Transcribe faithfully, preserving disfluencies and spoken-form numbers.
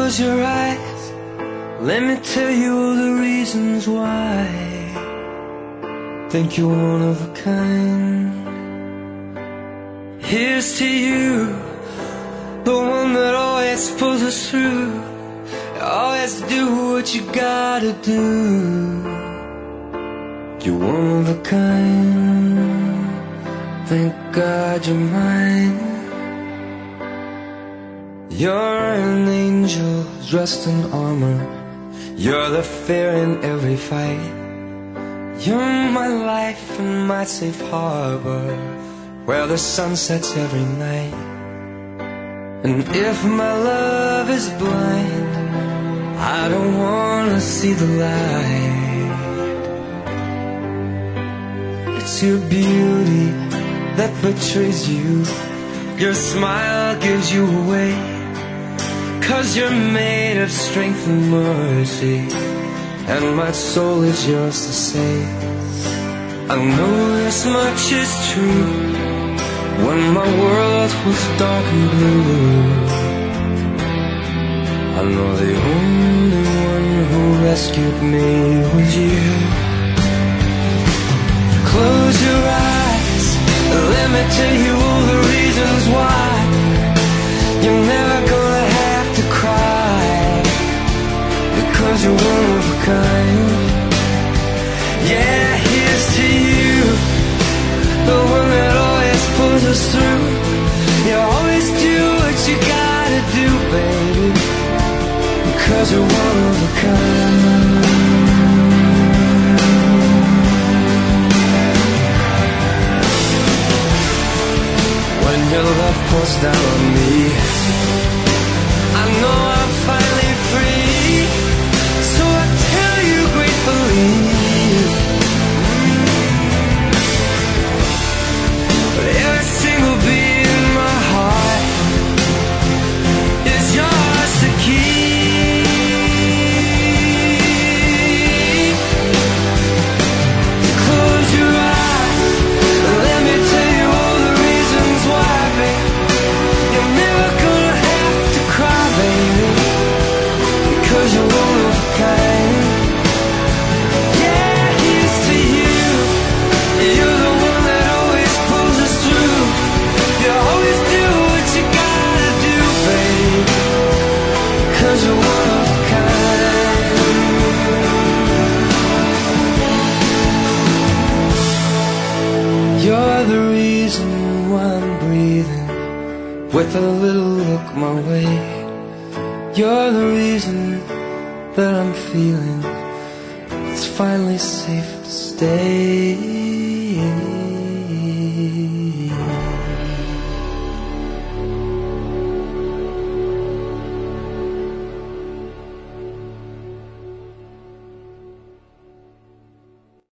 Close your eyes, let me tell you all the reasons why. Think you're one of a kind. Here's to you, the one that always pulls us through. Always do what you gotta do. You're one of a kind. Thank God you're mine. You're an angel dressed in armor. You're the fear in every fight. You're my life and my safe harbor, where the sun sets every night. And if my love is blind, I don't wanna see the light. It's your beauty that betrays you. Your smile gives you away, 'cause you're made of strength and mercy, and my soul is yours to save. I know this much is true. When my world was dark and blue, I know the only one who rescued me was you. Close your eyes, let me tell you all the reasons why. You're never gonna have to cry, because you're one of a kind. Yeah, here's to you, the one that always pulls us through. You always do what you gotta do, baby, because you're one of a kind. When your love pours down on me, I know I'm finally free. So I tell you gratefully, but every single beat in my heart is yours to keep. Close your eyes, let me tell you all the reasons why, babe. You're never gonna have to cry, baby, because you're one of a kind. Yeah, here's to you, you're the one that always pulls us through. You always do what you gotta do, babe, because you're one of a kind. You're the reason why I'm breathing with a little look my way. You're the reason that I'm feeling it's finally safe to stay.